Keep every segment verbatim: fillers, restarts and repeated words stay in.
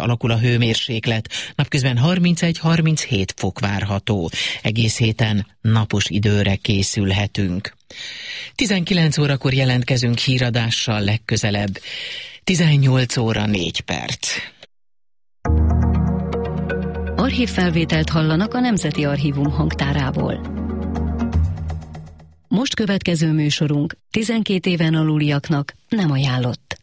alakul a hőmérséklet, napközben harmincegy-harminchét fok várható. Egész héten napos időre készülhetünk. tizenkilenc órakor jelentkezünk híradással legközelebb. tizennyolc óra négy perc. Archívfelvételt hallanak a Nemzeti Archívum hangtárából. Most következő műsorunk tizenkét éven aluliaknak nem ajánlott.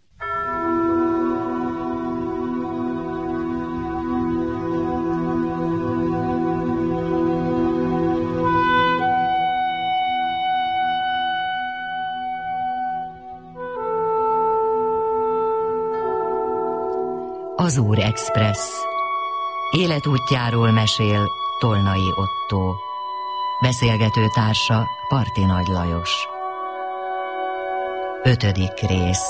Azúr Express. Életútjáról mesél Tolnai Ottó. Beszélgető társa Parti Nagy Lajos. Ötödik rész.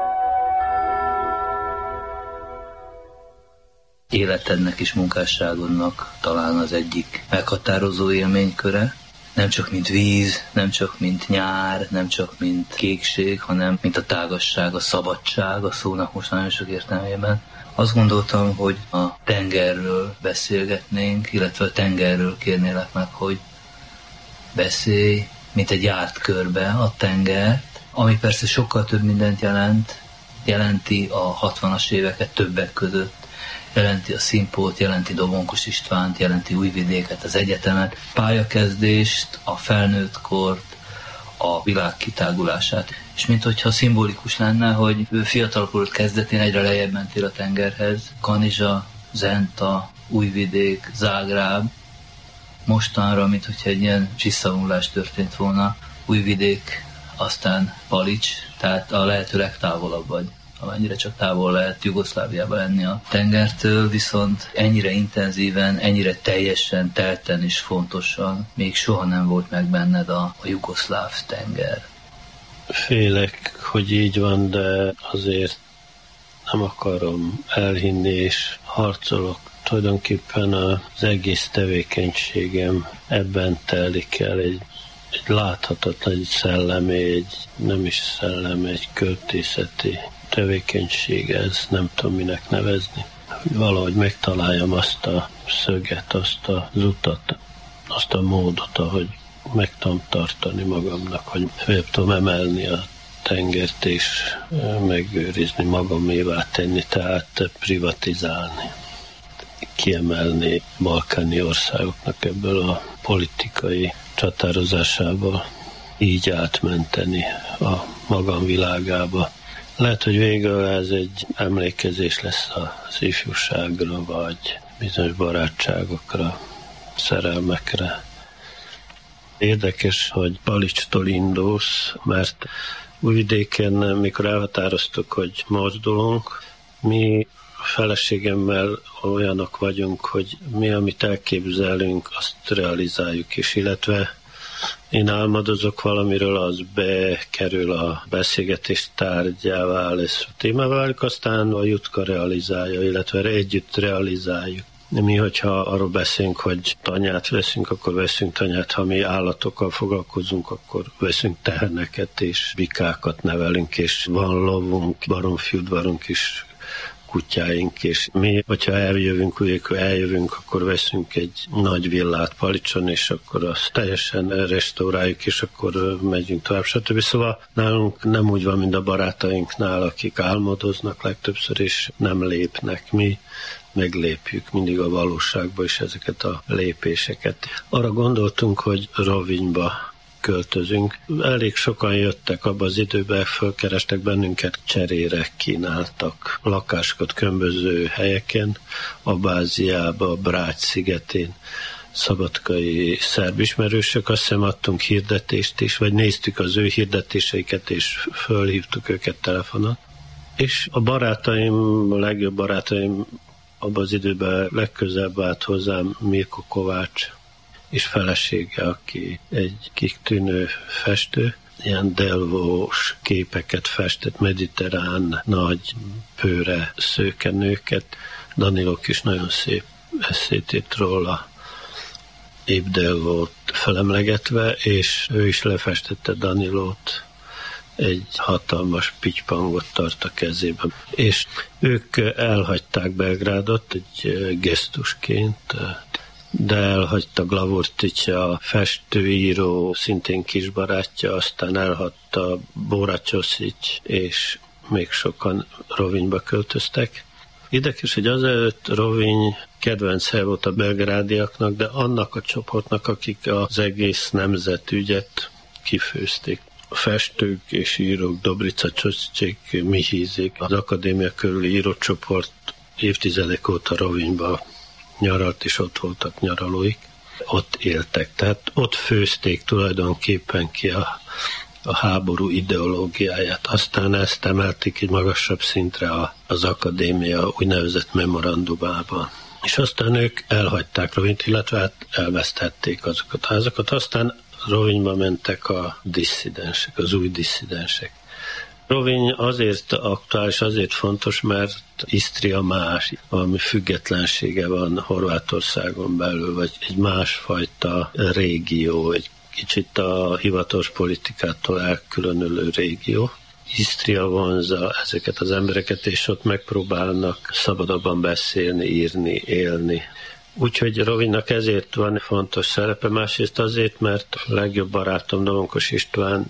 Életednek és munkásságodnak talán az egyik meghatározó élményköre. Nem csak mint víz, nem csak mint nyár, nem csak mint kékség, hanem mint a tágasság, a szabadság a szónak most nagyon sok értelmében. Azt gondoltam, hogy a tengerről beszélgetnénk, illetve a tengerről kérnélek meg, hogy beszélj, mint egy járt körbe a tengert, ami persze sokkal több mindent jelent, jelenti a hatvanas éveket többek között, jelenti a Színpót, jelenti Dobonkos Istvánt, jelenti Újvidéket, az egyetemet, pályakezdést, a felnőttkort, a világ kitágulását. És minthogyha szimbolikus lenne, hogy ő fiatalkorod kezdetén egyre lejjebb mentél a tengerhez, Kanizsa, Zenta, Újvidék, Zágráb, mostanra, mint hogyha egy ilyen visszavonulás történt volna, Újvidék, aztán Palics, tehát a lehető legtávolabb vagy, amennyire csak távol lehet Jugoszláviában lenni a tengertől, viszont ennyire intenzíven, ennyire teljesen, telten és fontosan még soha nem volt meg benned a, a jugoszláv tenger. Félek, hogy így van, de azért nem akarom elhinni, és harcolok. Tulajdonképpen az egész tevékenységem ebben telik el, egy, egy láthatatlan, egy szellemi, egy nem is szellemi, egy költészeti tevékenység, ez nem tudom minek nevezni. Valahogy megtaláljam azt a szöget, azt az utat, azt a módot, ahogy meg tudom tartani magamnak, hogy fel tudom emelni a tengert és megőrizni, magamévá tenni, tehát privatizálni, kiemelni balkáni országoknak ebből a politikai csatározásából, így átmenteni a magam világába. Lehet, hogy végül ez egy emlékezés lesz az ifjúságra, vagy bizonyos barátságokra, szerelmekre. Érdekes, hogy Palicstól indulsz, mert Újvidéken, mikor elhatároztuk, hogy mozdulunk, mi feleségemmel olyanok vagyunk, hogy mi, amit elképzelünk, azt realizáljuk is, illetve én álmodozok valamiről, az bekerül a beszélgetés tárgyává, lesz témává válik, aztán a Jutka realizálja, illetve együtt realizáljuk. Mi, hogyha arról beszélünk, hogy tanyát veszünk, akkor veszünk tanyát, ha mi állatokkal foglalkozunk, akkor veszünk teherneket és bikákat nevelünk, és van lovunk, baromfi udvarunk is, kutyáink, és mi, hogyha eljövünk, úgy, eljövünk, akkor veszünk egy nagy villát Palicson, és akkor azt teljesen restauráljuk, és akkor megyünk tovább, stb. Szóval nálunk nem úgy van, mint a barátainknál, akik álmodoznak legtöbbször, és nem lépnek. Mi meglépjük mindig a valóságba is ezeket a lépéseket. Arra gondoltunk, hogy Rovinyba költözünk. Elég sokan jöttek abban az időben, fölkerestek bennünket, cserére kínáltak lakásokat különböző helyeken, Abáziába, Brács szigetén, szabadkai szerb ismerősök, azt hiszem adtunk hirdetést is, vagy néztük az ő hirdetéseiket, és fölhívtuk őket telefonon. És a barátaim, a legjobb barátaim abban az időben legközelebb állt hozzám Mirko Kovács, és felesége, aki egy kitűnő festő, ilyen delvós képeket festett, mediterrán, nagy, pőre szőkenőket. Danilok is nagyon szép eszét írt róla, épp Delvót felemlegetve, és ő is lefestette Danilót, egy hatalmas pitypangot tart a kezében. És ők elhagyták Belgrádot egy gesztusként, de elhagyta Glavurtics, a festőíró, szintén kisbarátja, aztán elhagyta Bora Csosics, és még sokan Rovinyba költöztek. Érdekes, hogy azelőtt Roviny kedvenc hely volt a belgrádiaknak, de annak a csoportnak, akik az egész nemzetügyet kifőzték. A festők és írók, Dobrica Csosicsék, Mihízik, az akadémia körüli írócsoport évtizedek óta Rovinyba nyaralt, és ott voltak nyaralóik. Ott éltek, tehát ott főzték tulajdonképpen ki a, a háború ideológiáját. Aztán ezt emelték egy magasabb szintre az akadémia úgynevezett memorandumában. És aztán ők elhagyták Rovinyt, illetve hát elvesztették azokat a házakat. Aztán Rovinyba mentek a disszidensek, az új disszidensek. Roviny azért aktuális, azért fontos, mert Isztria más, valami függetlensége van Horvátországon belül, vagy egy másfajta régió, egy kicsit a hivatalos politikától elkülönülő régió. Isztria vonzza ezeket az embereket, és ott megpróbálnak szabadabban beszélni, írni, élni. Úgyhogy Rovinynak ezért van fontos szerepe, másrészt azért, mert a legjobb barátom Domonkos István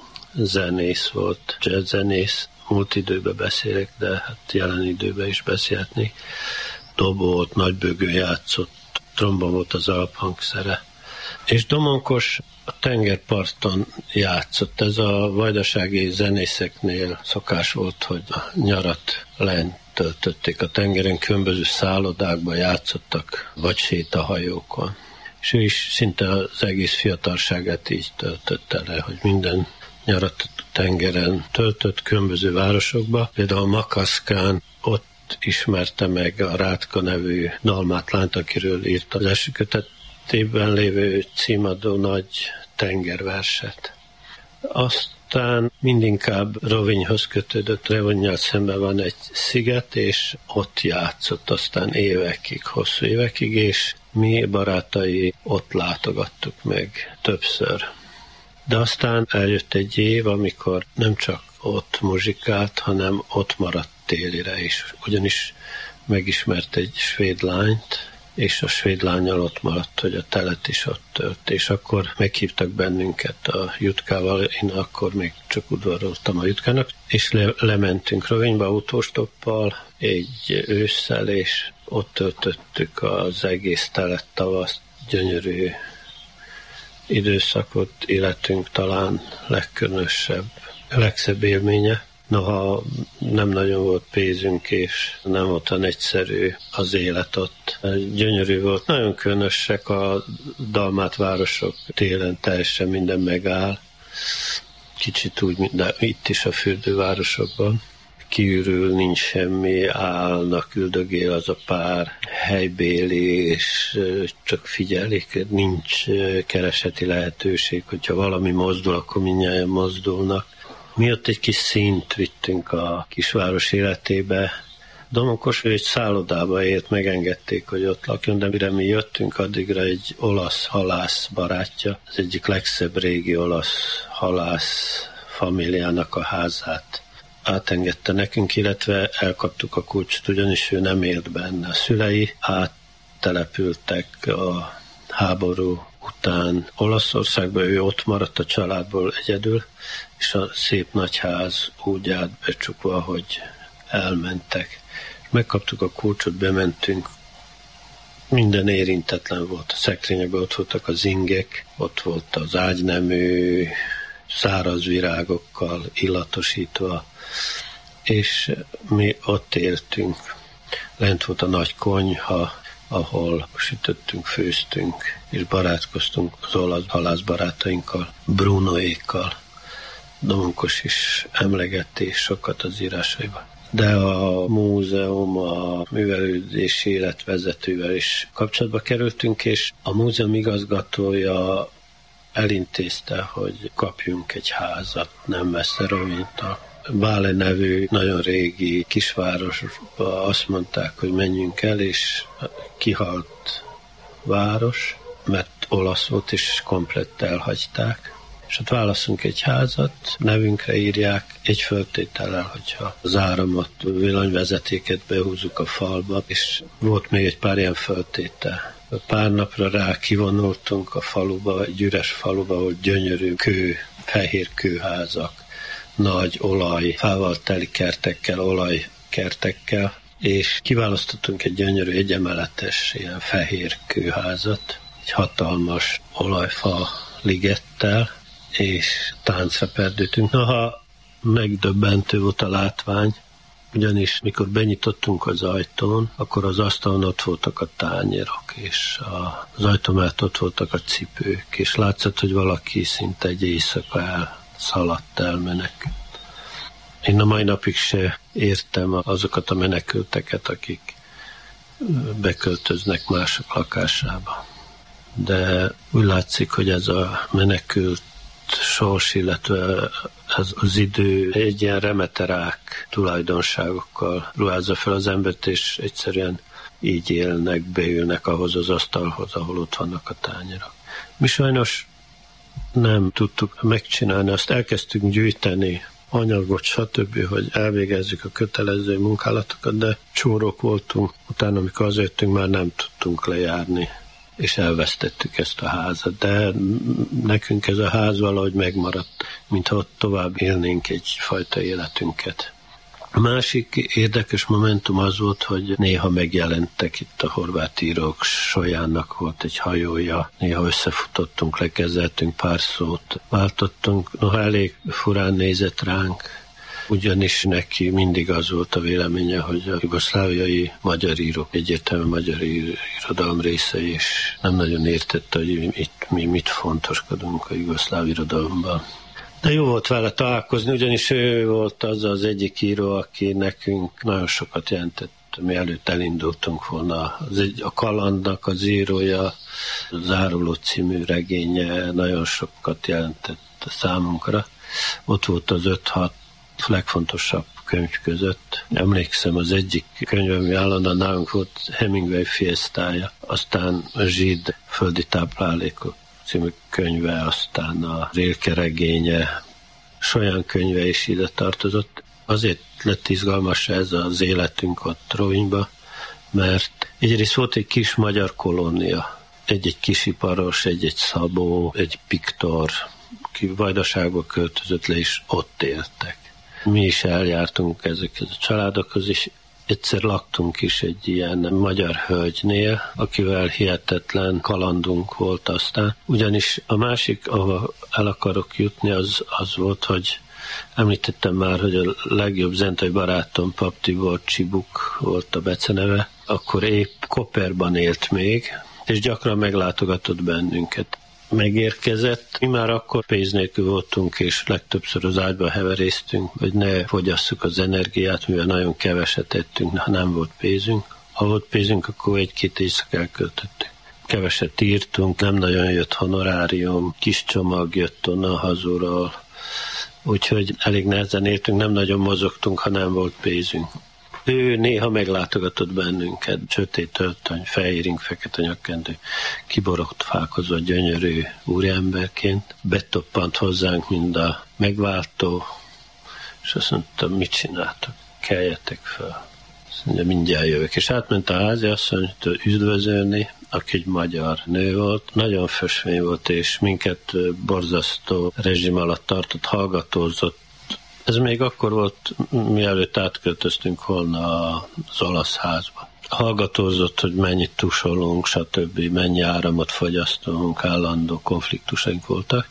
zenész volt, jazzzenész. Múlt időben beszélek, de hát jelen időben is beszélhetnék. Dobolt, nagybögő játszott, trombon volt az alphangszere. És Domonkos a tengerparton játszott. Ez a vajdasági zenészeknél szokás volt, hogy a nyarat lent töltötték a tengeren, különböző szállodákban játszottak, vagy sétahajókon. És ő is szinte az egész fiatalságát így töltötte le, hogy minden nyarat a tengeren töltött különböző városokba. Például Makaszkán ott ismerte meg a Rátka nevű dalmátlányt, akiről írta az első kötetében lévő címadó nagy tengerverset. Aztán mindinkább Rovinyhoz kötődött, Rovinnyal szemben van egy sziget, és ott játszott aztán évekig, hosszú évekig, és mi barátai ott látogattuk meg többször. De aztán eljött egy év, amikor nem csak ott muzsikált, hanem ott maradt télire is. Ugyanis megismert egy svéd lányt, és a svéd lánnyal ott maradt, hogy a telet is ott tölt. És akkor meghívtak bennünket a Jutkával, én akkor még csak udvaroltam a Jutkának, és le- lementünk Rovinyba autóstoppal egy ősszel, és ott töltöttük az egész telet tavaszt, gyönyörű időszakot, életünk talán legkülönösebb, legszebb élménye. Noha nem nagyon volt pénzünk, és nem volt olyan egyszerű az élet ott. Gyönyörű volt, nagyon különösek a dalmát városok, télen teljesen minden megáll. Kicsit úgy, de itt is a fürdővárosokban. Kiürül, nincs semmi, állnak, üldögél az a pár helybéli, és csak figyelik, nincs kereseti lehetőség, hogyha valami mozdul, akkor mindnyájan mozdulnak. Mi ott egy kis színt vittünk a kisváros életébe. Domonkos egy szállodába élt, megengedték, hogy ott lakjon, de mire mi jöttünk, addigra egy olasz halász barátja, az egyik legszebb régi olasz halász famíliának a házát átengedte nekünk, illetve elkaptuk a kulcsot, ugyanis ő nem élt benne. A szülei áttelepültek a háború után Olaszországba, ő ott maradt a családból egyedül, és a szép nagyház úgy állt becsukva, hogy elmentek. Megkaptuk a kulcsot, bementünk, minden érintetlen volt. A szekrényekben ott voltak az ingek, ott volt az ágynemű, száraz virágokkal illatosítva, és mi ott éltünk. Lent volt a nagy konyha, ahol sütöttünk, főztünk, és barátkoztunk az olasz halászbarátainkkal, Brunoékkal. Domonkos is emlegeti sokat az írásaiban. De a múzeum, a művelődési életvezetővel is kapcsolatba kerültünk, és a múzeum igazgatója elintézte, hogy kapjunk egy házat nem messze Rovinytól. Bále nevű nagyon régi kisvárosba azt mondták, hogy menjünk el, és kihalt város, mert olasz volt, és komplett elhagyták. és ott válaszunk egy házat, nevünkre írják egy föltétellel, hogyha az áramot, villanyvezetéket behúzzuk a falba, és volt még egy pár ilyen föltétel. Pár napra rá kivonultunk a faluba, egy üres faluba, ahol gyönyörű kő, fehér kőházak, nagy olaj, fával teli kertekkel, olajkertekkel, és kiválasztottunk egy gyönyörű egyemeletes ilyen fehér kőházat, egy hatalmas olajfa ligettel, és táncra perdültünk. Noha megdöbbentő volt a látvány, ugyanis mikor benyitottunk az ajtón, akkor az asztalon ott voltak a tányérok, és az ajtó mellett ott voltak a cipők, és látszott, hogy valaki szinte egy éjszaka elszaladt, elmenekült. Én a mai napig se értem azokat a menekülteket, akik beköltöznek mások lakásába. De úgy látszik, hogy ez a menekült sors, illetve ez az idő egy ilyen remeterák tulajdonságokkal ruházza fel az embert, és egyszerűen így élnek, beülnek ahhoz az asztalhoz, ahol ott vannak a tányérok. Mi sajnos nem tudtuk megcsinálni, azt elkezdtünk gyűjteni anyagot, stb., hogy elvégezzük a kötelező munkálatokat, de csórok voltunk, utána, amikor azért már nem tudtunk lejárni, és elvesztettük ezt a házat, de nekünk ez a ház valahogy megmaradt, mintha ott tovább élnénk egyfajta életünket. A másik érdekes momentum az volt, hogy néha megjelentek itt a horvát írók, Solyánnak volt egy hajója, néha összefutottunk, lekezeltünk, pár szót váltottunk, noha elég furán nézett ránk, ugyanis neki mindig az volt a véleménye, hogy a jugoszláviai magyar írók egyértelműen magyar irodalom részei, és nem nagyon értette, hogy itt mi mit fontoskodunk a jugoszláv irodalomban. De jó volt vele találkozni, ugyanis ő volt az az egyik író, aki nekünk nagyon sokat jelentett, mielőtt elindultunk volna. Az egy, a Kalandnak az írója, a Záruló című regénye nagyon sokat jelentett számunkra. Ott volt az öt-hat legfontosabb könyv között. Emlékszem, az egyik könyv, ami állandóan nálunk volt, Hemingway Fiestája, aztán a Zsid földi táplálékok című könyve, aztán a Rilke regénye, Solyán könyve is ide tartozott. Azért lett izgalmas ez az életünk ott Rovinjba, mert egyrészt volt egy kis magyar kolónia, egy-egy kisiparos, egy-egy szabó, egy piktor, ki Vajdaságba költözött le, és ott éltek. Mi is eljártunk ezekhez a családokhoz, és egyszer laktunk is egy ilyen magyar hölgynél, akivel hihetetlen kalandunk volt aztán. Ugyanis a másik, ahol el akarok jutni, az, az volt, hogy említettem már, hogy a legjobb zentai barátom, Pap Tibor Csibuk volt a beceneve, akkor épp Koperban élt még, és gyakran meglátogatott bennünket. Megérkezett. Mi már akkor pénz nélkül voltunk, és legtöbbször az ágyba heveréztünk, hogy ne fogyasszuk az energiát, mivel nagyon keveset ettünk, ha nem volt pénzünk. Ha volt pénzünk, akkor egy-két éjszak elköltöttük. Keveset írtunk, nem nagyon jött honorárium, kis csomag jött onnan hazúról, úgyhogy elég nehezen értünk, nem nagyon mozogtunk, ha nem volt pénzünk. Ő néha meglátogatott bennünket, sötét öltöny, fehéring, fekete nyakkendő, kiborott fákozva gyönyörű úriemberként, betoppant hozzánk, mind a megváltó, és azt mondta, mit csináltak? Keljetek fel. Azt mondja, mindjárt jövök. És átment a háziasszonytól üdvözölni, aki egy magyar nő volt, nagyon fösvény volt, és minket borzasztó rezsim alatt tartott, hallgatózott. Ez még akkor volt, mielőtt átköltöztünk volna az olasz házba. Hallgatózott, hogy mennyit tusolunk, stb., mennyi áramot fogyasztunk, állandó konfliktusaink voltak,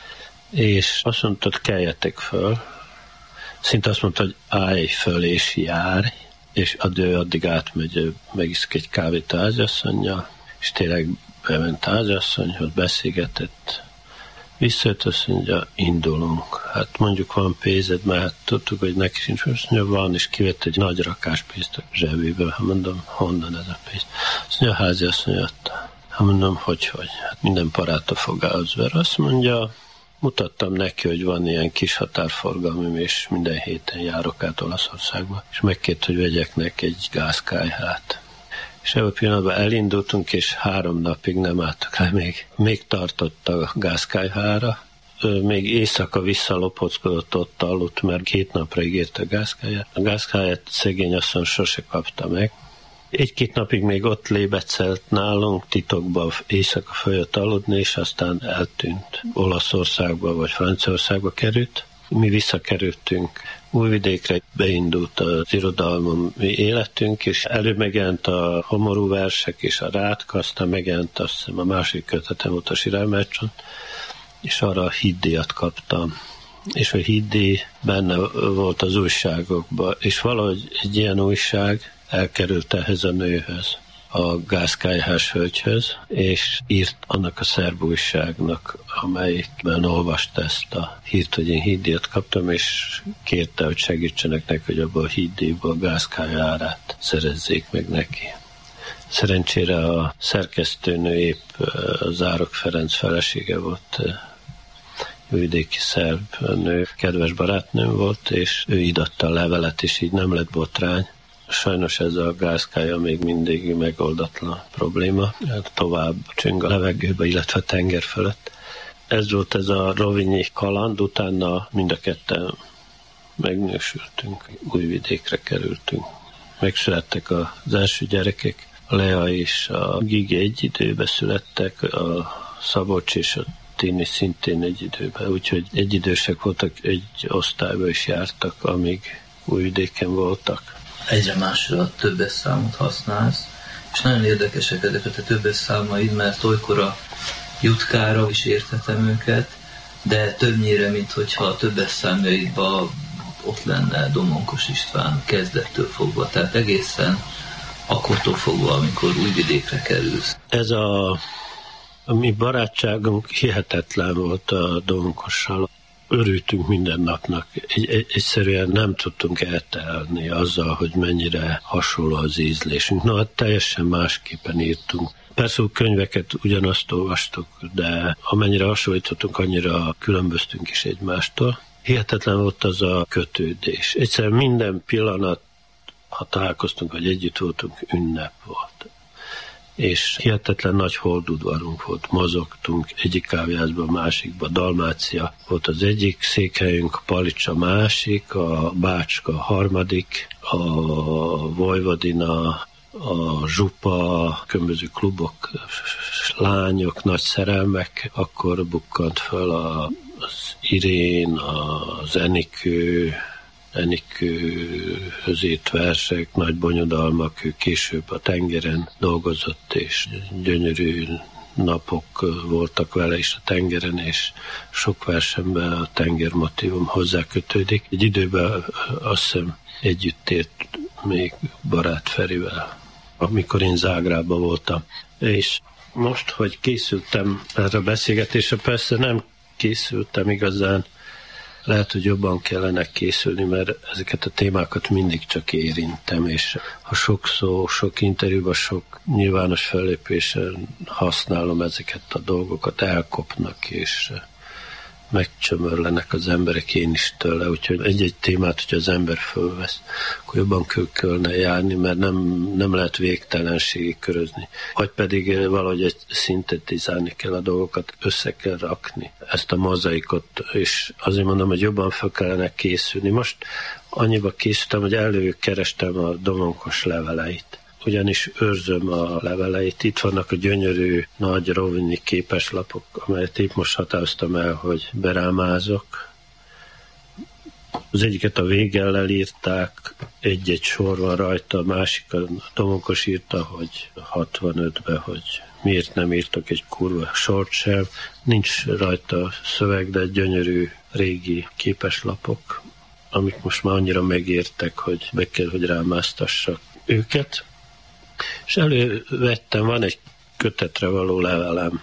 és azt mondta, hogy keljetek föl. Szinte azt mondta, hogy állj föl és járj, és ő addig átmegy, megiszik egy kávét a háziasszonnyal, és tényleg bement a háziasszonyhoz, beszélgetett. Visszajött, azt mondja, indulunk. Hát mondjuk van pénzed, mert hát tudtuk, hogy neki sincs, azt mondja, van, és kivett egy nagy rakás pénzt a zsebéből. Hát mondom, honnan ez a pénz? Azt mondja, a házi azt mondja, hát mondom, hogy, hogy? Hát minden parát a fogához ver. Azt mondja, mutattam neki, hogy van ilyen kis határforgalmim, és minden héten járok át Olaszországba, és megkért, hogy vegyek neki egy gázkályhát. És ebben a pillanatban elindultunk, és három napig nem álltak le, még, még tartott a gázkályhára, még éjszaka visszalopockodott, ott aludt, mert két napra ígérte a gázkáját. A gázkáját szegény asszony sose kapta meg. Egy-két napig még ott lébecelt nálunk, titokban éjszaka följött aludni, és aztán eltűnt. Olaszországba vagy Franciaországba került. Mi visszakerültünk Újvidékre, beindult az irodalmi életünk, és előbb megjelent a Homorú versek és a Rátka, aztán megjelent azt hiszem a másik kötetem volt a Sirálmercsont, és arra a híddíjat kaptam. És a híddíj benne volt az újságokban, és valahogy egy ilyen újság elkerült ehhez a nőhöz, a Gászkályhás hölgyhöz, és írt annak a szerb újságnak, amelyikben olvasta ezt a hírt, hogy én híddíjat kaptam, és kérte, hogy segítsenek neki, hogy abban a híddíjban a Gászkály árát szerezzék meg neki. Szerencsére a szerkesztőnő épp Zárok Ferenc felesége volt, újvidéki szerb nő, kedves barátnőm volt, és ő íratta a levelet, és így nem lett botrány. Sajnos ez a gázkája még mindig megoldatlan probléma. Tovább csöng a levegőbe, illetve a tenger fölött. Ez volt ez a rovinyi kaland, utána mind a ketten megnősültünk, Újvidékre kerültünk. Megszülettek az első gyerekek, a Lea és a Gigi egy időben születtek, a Szabolcs és a Tini szintén egy időben, úgyhogy egyidősek voltak, egy osztályba is jártak, amíg Újvidéken voltak. Egyre másra többes számot használsz, és nagyon érdekesek ezeket a többes számaid, mert olykor a jutkára is érthetem őket, de többnyire, mint hogyha a többes számjaidban ott lenne Domonkos István kezdettől fogva, tehát egészen akkortól fogva, amikor Újvidékre kerülsz. Ez a, a mi barátságunk hihetetlen volt a Domonkossal. Örültünk minden napnak. Egy, egy, egyszerűen nem tudtunk eltelni azzal, hogy mennyire hasonló az ízlésünk. Na, hát teljesen másképpen írtunk. Persze a könyveket ugyanazt olvastuk, de amennyire hasonlítottunk, annyira különböztünk is egymástól. Hihetetlen volt az a kötődés. Egyszerűen minden pillanat, ha találkoztunk, vagy együtt voltunk, ünnep volt. És hihetetlen nagy holdudvarunk volt, mozogtunk egyik kávéházba, másikba, Dalmácia volt az egyik székhelyünk, Palics a másik, a Bácska a harmadik, a Vojvodina, a Zsupa, különböző klubok, lányok, nagy szerelmek, akkor bukkant fel az Irén, az Enikő, Enikőhöz írt versek, nagy bonyodalmak, ő később a tengeren dolgozott, és gyönyörű napok voltak vele is a tengeren, és sok versenben a tengermotívum hozzá kötődik. Egy időben azt hiszem együtt ért még barát Ferivel, amikor én Zágrában voltam. És most, hogy készültem erre a beszélgetésre, persze nem készültem igazán, lehet, hogy jobban kellene készülni, mert ezeket a témákat mindig csak érintem, és ha sok szó, sok interjúban, sok nyilvános fellépésen használom ezeket a dolgokat, elkopnak, és megcsömörlenek az emberek, én is tőle, úgyhogy egy-egy témát, hogy az ember fölvesz, akkor jobban kellene járni, mert nem, nem lehet végtelenségig körözni. Vagy pedig valahogy egy szintetizálni kell a dolgokat, össze kell rakni ezt a mozaikot, és azért mondom, hogy jobban fel kellene készülni. Most annyiba készültem, hogy előkerestem a Domonkos leveleit. Ugyanis őrzöm a leveleit. Itt vannak a gyönyörű, nagy rovinyi képeslapok, amelyet épp most határoztam el, hogy berámázok. Az egyiket a Végellel írták, egy-egy sor van rajta, a másik a Domonkos írta, hogy hatvanötben, hogy miért nem írtak egy kurva sort sem. Nincs rajta szöveg, de gyönyörű régi képeslapok, amik most már annyira megértek, hogy be kell, hogy rámáztassak őket. És elővettem, van egy kötetre való levelem.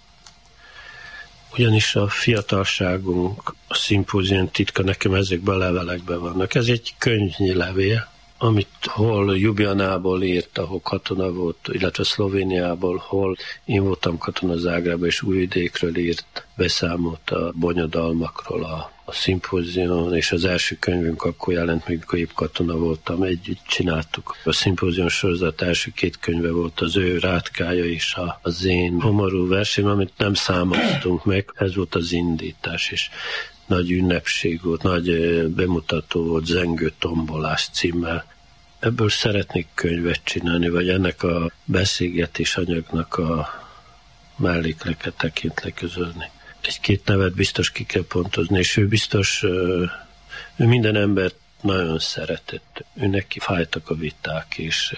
Ugyanis a fiatalságunk, a szimpózium titka nekem ezekben a levelekben vannak. Ez egy könyvnyi levél, amit hol Ljubljanából írt, ahol katona volt, illetve Szlovéniából, hol én voltam katona Zágrában, és Újvidékről írt, beszámolt a bonyodalmakról, a a szimpózion, és az első könyvünk akkor jelent meg, amikor épp katona voltam, együtt csináltuk. A szimpózion sorozat első két könyve volt az ő Rátkája és a, az én homorú versém, amit nem számoltunk meg, ez volt az indítás, és nagy ünnepség volt, nagy bemutató volt, Zengő tombolás címmel. Ebből szeretnék könyvet csinálni, vagy ennek a beszélgetés anyagnak a mellékleket tekintve közölni. Egy-két nevet biztos ki kell pontozni, és ő biztos, ő minden embert nagyon szeretett. Ő neki fájtak a viták, és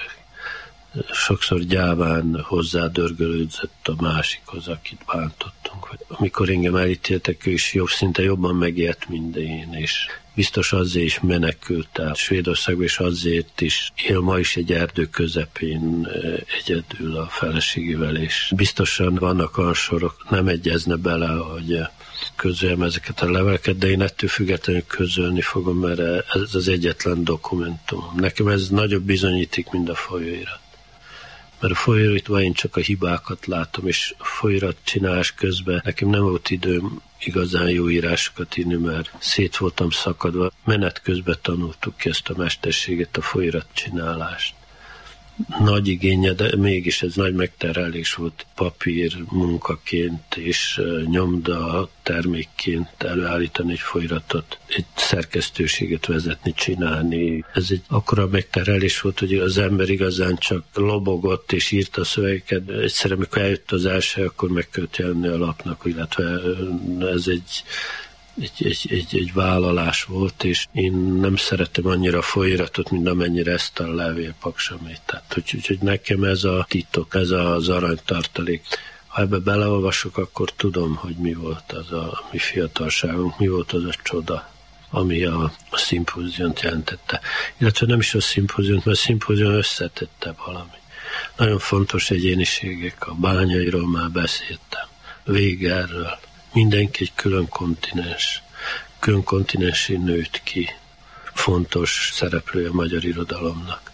sokszor gyáván hozzádörgölődzött a másikhoz, akit bántottunk. Amikor engem elítéltek, ő is jobb, szinte jobban megijedt, mint én, és biztos azért is menekült el Svédországba, és azért is él ma is egy erdő közepén egyedül a feleségével, és biztosan vannak olyan sorok, nem egyezne bele, hogy közöljem ezeket a leveleket, de én ettől függetlenül közölni fogom, mert ez az egyetlen dokumentum. Nekem ez nagyobb bizonyíték, mint a folyóirat. Mert a folyóiratban én csak a hibákat látom, és a folyóirat csinálás közben nekem nem volt időm igazán jó írásokat írni, mert szét voltam szakadva. Menet közben tanultuk ki ezt a mesterséget, a folyóirat csinálást. Nagy igénye, de mégis ez nagy megterhelés volt papír munkaként és nyomda termékként előállítani egy folyóiratot, egy szerkesztőséget vezetni, csinálni. Ez egy akkora megterhelés volt, hogy az ember igazán csak lobogott és írta a szövegeket. Egyszerűen, amikor eljött az első, akkor meg kellett jelenni a lapnak, illetve ez egy Egy, egy, egy, egy vállalás volt, és én nem szeretem annyira a folyóiratot, mint amennyire ezt a levélpaksamét. Tehát, úgyhogy úgy, nekem ez a titok, ez az aranytartalék. Ha ebbe beleolvasok, akkor tudom, hogy mi volt az a mi fiatalságunk, mi volt az a csoda, ami a, a szimpóziont jelentette. Illetve nem is a szimpóziont, mert a szimpózion összetette valami. Nagyon fontos egyéniségek, a Bányairól már beszéltem, Végerről. Mindenki egy külön kontinens, külön kontinensé nőtt ki, fontos szereplője a magyar irodalomnak.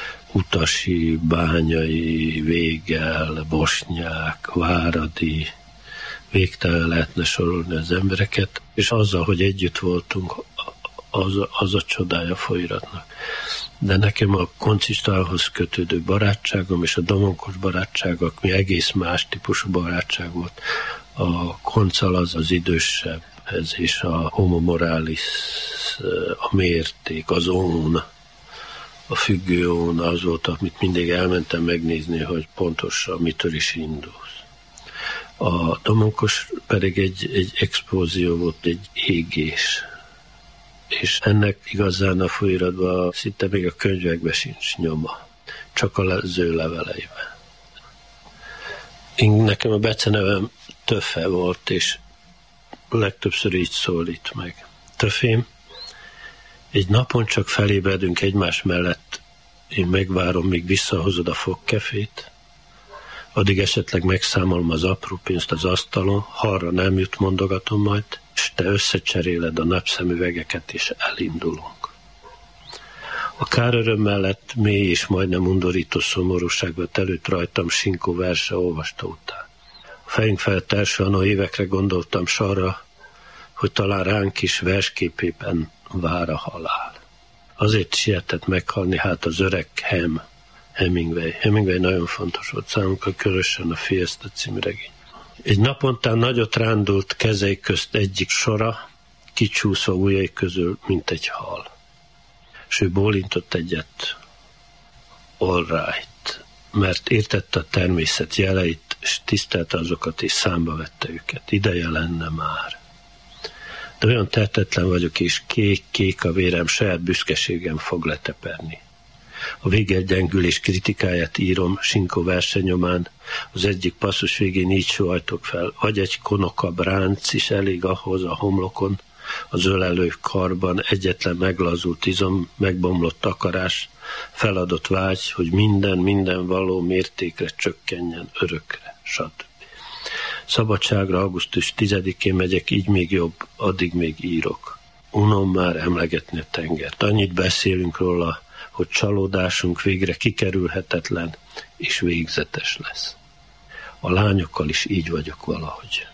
Utasi, Bányai, Végel, Bosnyák, Váradi, végtelen lehetne sorolni az embereket, és azzal, hogy együtt voltunk, az, az a csodája a folyóiratnak. De nekem a koncistálhoz kötődő barátságom és a Domonkos barátságok, mi egész más típusú barátság volt. A konccal az az idősebb, ez és a homo moralis, a mérték, az ón, a függő ón, az volt, amit mindig elmentem megnézni, hogy pontosan mitől is indulsz. A Domonkos pedig egy, egy expózió volt, egy égés. És ennek igazán a folyóiratban szinte még a könyvekben sincs nyoma, csak az ő leveleiben. Én, nekem a becenevem Töfe volt, és legtöbbször így szólít meg. Töfém, egy napon csak felébredünk egymás mellett, én megvárom, míg visszahozod a fogkefét, addig esetleg megszámolom az apró pénzt az asztalon, ha arra nem jut, mondogatom majd, és te összecseréled a napszemüvegeket, és elindulunk. A káröröm mellett mély és majdnem undorító szomorúságba telült rajtam Sinkó verse olvasta után. A fejünk felett első anno évekre gondoltam sarra, hogy talán ránk is versképében vár a halál. Azért sietett meghalni hát az öreg Hem, Hemingway. Hemingway nagyon fontos volt számunkra, különösen a Fiesta című regény. Egy napontán nagyot rándult kezei közt egyik sora, kicsúszva ujjai közül, mint egy hal. És ő bólintott egyet, all right, mert értette a természet jeleit, és tisztelte azokat, és számba vette őket. Ideje lenne már. De olyan tehetetlen vagyok, és kék-kék a vérem, saját büszkeségem fog leteperni. A végegyengülés kritikáját írom Sinkó versenyomán, az egyik passzus végén így sóhajtok fel, vagy egy konokabb ránc is elég ahhoz a homlokon, az ölelő karban egyetlen meglazult izom, megbomlott akarás, feladott vágy, hogy minden, minden való mértékre csökkenjen örökre, stb. Szabadságra augusztus tizedikén megyek, így még jobb, addig még írok. Unom már emlegetni a tengert. Annyit beszélünk róla, hogy csalódásunk végre kikerülhetetlen és végzetes lesz. A lányokkal is így vagyok valahogy.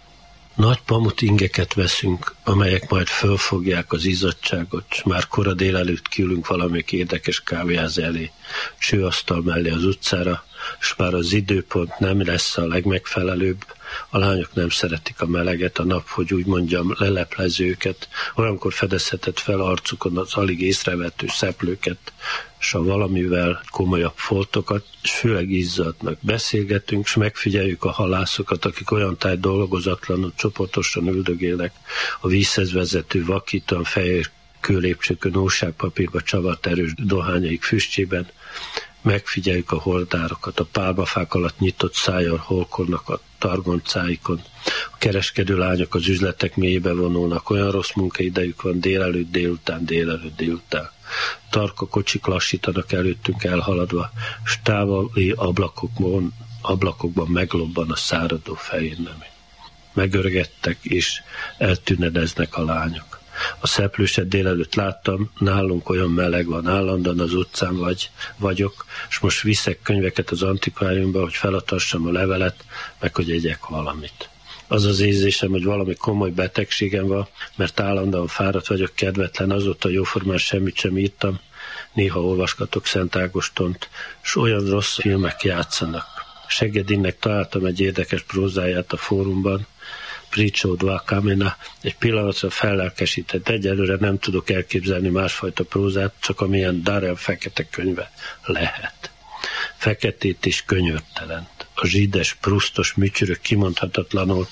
Nagy pamut ingeket veszünk, amelyek majd fölfogják az izzadságot, s már kora délelőtt kiülünk valamelyik érdekes kávéház elé, csőasztal mellé az utcára, s már az időpont nem lesz a legmegfelelőbb, a lányok nem szeretik a meleget, a nap, hogy úgy mondjam, leleplezi őket, olyankor fedezhetett fel arcukon az alig észrevehető szeplőket, s a valamivel komolyabb foltokat, és főleg izzadnak. Beszélgetünk, s megfigyeljük a halászokat, akik olyan táj dolgozatlanul csoportosan üldögélnek a vízhez vezető vakítóan fehér kőlépcsőkön újságpapírba csavart erős dohányaik füstjében, megfigyeljük a holdárokat, a pálmafák alatt nyitott szájjal holkolnak a targoncáikon. A kereskedő lányok az üzletek mélyébe vonulnak, olyan rossz munkaidejük van délelőtt, délután, délelőtt, délután. Tarka kocsik lassítanak előttünk elhaladva, s távoli ablakokban, ablakokban meglobban a száradó fejérnemű. Megörgettek és eltűnedeznek a lányok. A szeplőset délelőtt láttam, nálunk olyan meleg van, állandóan az utcán vagy, vagyok, és most viszek könyveket az antikváriumba, hogy feladassam a levelet, meg hogy egyek valamit. Az az érzésem, hogy valami komoly betegségem van, mert állandóan fáradt vagyok, kedvetlen, azóta jóformán semmit sem írtam, néha olvaskatok Szent Ágostont, és olyan rossz filmek játszanak. Segedinnek találtam egy érdekes prózáját a fórumban, Pricsó dva Kamena, egy pillanatra fellelkesített. Egyelőre nem tudok elképzelni másfajta prózát, csak amilyen Darrell fekete könyve lehet. Feketét és könyörtelent. A zsides, prusztos műcsörök kimondhatatlanul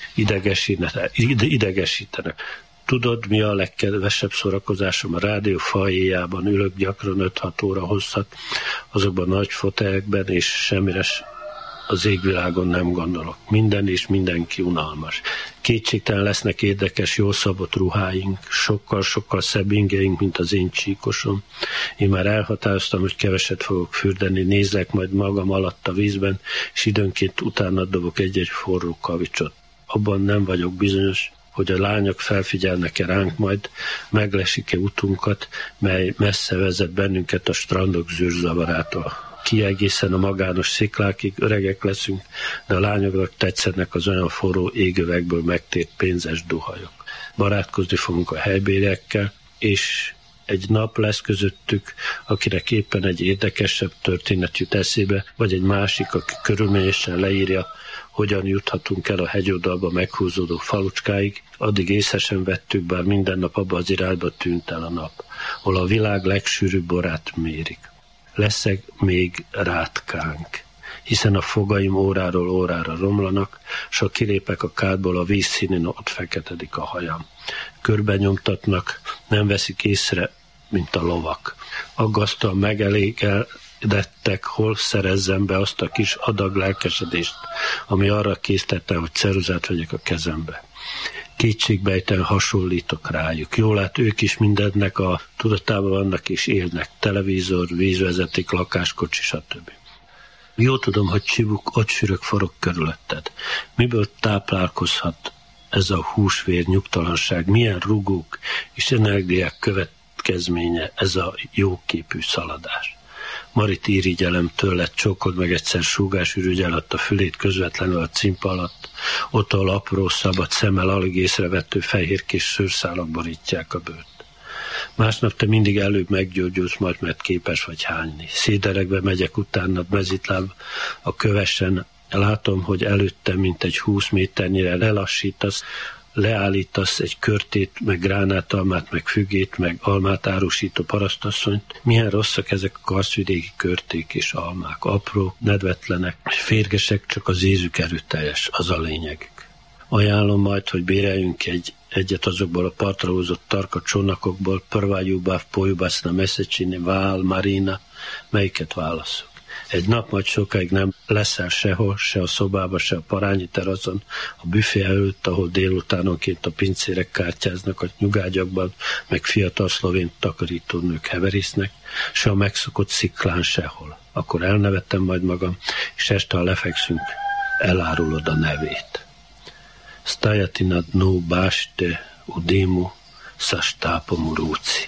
idegesítenek. Tudod, mi a legkedvesebb szórakozásom? A rádió fajéjában ülök gyakran öt-hat óra hosszat, azokban nagy fotelekben, és semmire az égvilágon nem gondolok. Minden és mindenki unalmas. Kétségtelen lesznek érdekes, jól szabott ruháink, sokkal-sokkal szebb ingeink, mint az én csíkosom. Én már elhatároztam, hogy keveset fogok fürdeni, nézek majd magam alatt a vízben, és időnként utána dobok egy-egy forró kavicsot. Abban nem vagyok bizonyos, hogy a lányok felfigyelnek-e ránk, majd meglesik-e utunkat, mely messze vezet bennünket a strandok zűrzavarától. Ki egészen a magános sziklákig, öregek leszünk, de a lányoknak tetszenek az olyan forró égövekből megtért pénzes duhajok. Barátkozni fogunk a helybériekkel, és egy nap lesz közöttük, akinek éppen egy érdekesebb történet jut eszébe, vagy egy másik, aki körülményesen leírja, hogyan juthatunk el a hegyoldalba meghúzódó falucskáig, addig észre sem vettük, bár minden nap abba az irányba tűnt el a nap, hol a világ legsűrűbb borát mérik. Leszek még rátkánk, hiszen a fogaim óráról órára romlanak, s ha kilépek a kádból, a vízszínén ott feketedik a hajam. Körbenyomtatnak, nem veszik észre, mint a lovak. Aggasztóan megelégedettek, hol szerezzem be azt a kis adag lelkesedést, ami arra késztettem, hogy ceruzát vegyek a kezembe. Kétségbejten hasonlítok rájuk. Jól lát, ők is mindennek a tudatában vannak és élnek. Televízor, vízvezeték, lakáskocsi, stb. Jó tudom, hogy csibuk, ott sürök forog körülötted. Miből táplálkozhat ez a húsvér nyugtalanság? Milyen rugók és energiák következménye ez a jóképű szaladás? Marit irigyelem tőle, csókold meg egyszer súgásürügy alatt a fülét közvetlenül a cimpa alatt, ott ahol apró, szabad szemmel alig észrevettő fehérkés szőrszálak borítják a bőrt. Másnap te mindig előbb meggyógyulsz, majd mert képes vagy hányni. Széderekbe megyek utánad mezitláb a kövesen, látom, hogy előtte mint egy húsz méternyire lelassítasz, leállítasz egy körtét, meg gránátalmát, meg fügét, meg almát árusító parasztasszonyt. Milyen rosszak ezek a karszvidéki körték és almák. Apró, nedvetlenek, férgesek, csak az ízük erőteljes, az a lényegük. Ajánlom majd, hogy béreljünk egy, egyet azokból a partra húzott tarka csónakokból, Prvájúbáv, Pojubászna, Meszecini, Vál, Marina, melyiket válaszok. Egy nap majd sokáig nem leszel sehol, se a szobába, se a parányi teraszon, a büfé előtt, ahol délutánonként a pincérek kártyáznak a nyugágyakban, meg fiatal szlovén takarítónők heverisznek, se a megszokott sziklán sehol. Akkor elnevettem majd magam, és este, ha lefekszünk, elárulod a nevét. Stajatina dnu báste, udému, szastápomu rúci.